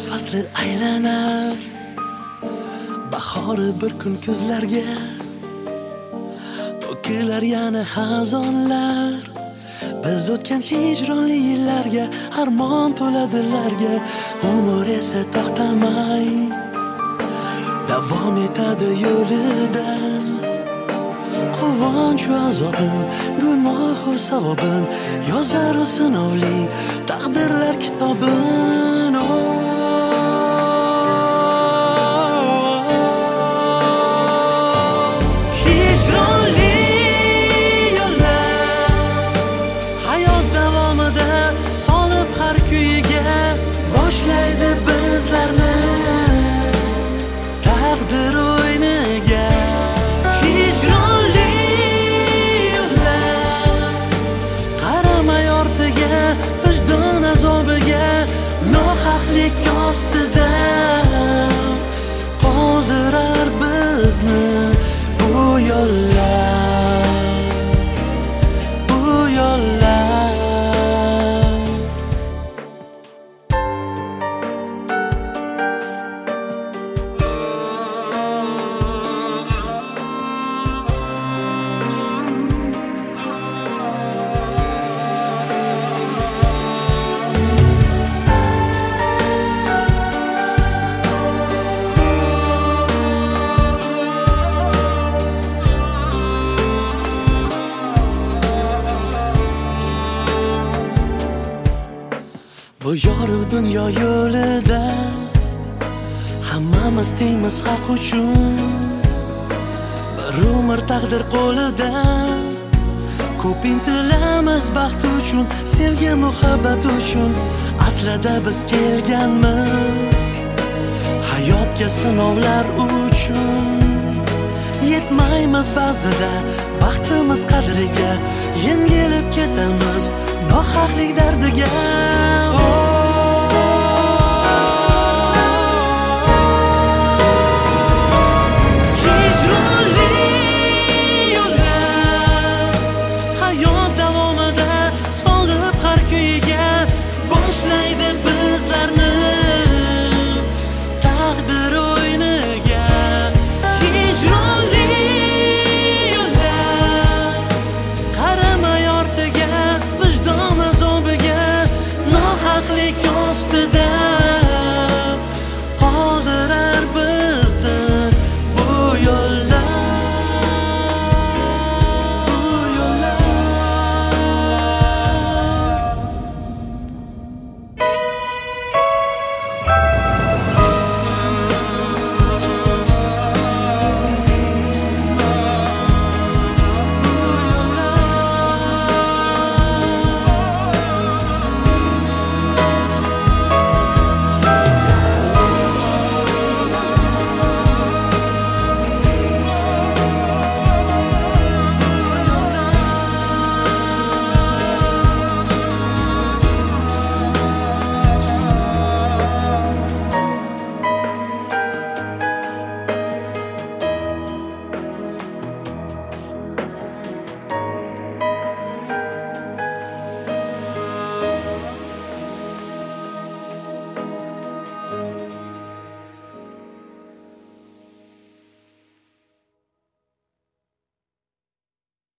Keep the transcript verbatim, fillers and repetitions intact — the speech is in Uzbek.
fasli aylanar, bahori bir kun kuzlarga to'kilar yana xazonlar. Biz o'tgan hijronli yillarga armon to'ladilarga, umr esa to'xtamay davom etadi yo'lida. Quvonch va azobim, gunohu savobim yozar u sinovli taqdirlar kitobin. Hijronli yo'llar hayot davomida solib har kuyiga boshlaydi bizlarni taqdir o'yiniga. Hijronli yo'llar qaramay ortiga, vijdon azobiga, nohaqlik ostida qoldirar bizni bu yo'llar, bu yo'llar. Bu yorug' dunyo yo'lida hammamiz tengmiz haq uchun. Bir umr taqdir qo'lida, ko'p intilamiz baxt uchun, sevgi muhabbat uchun. Aslida biz kelganmiz hayotga sinovlar uchun. Yetmaymiz ba'zida baxtimiz qadriga, yengilib ketamiz nohaqlik dardiga.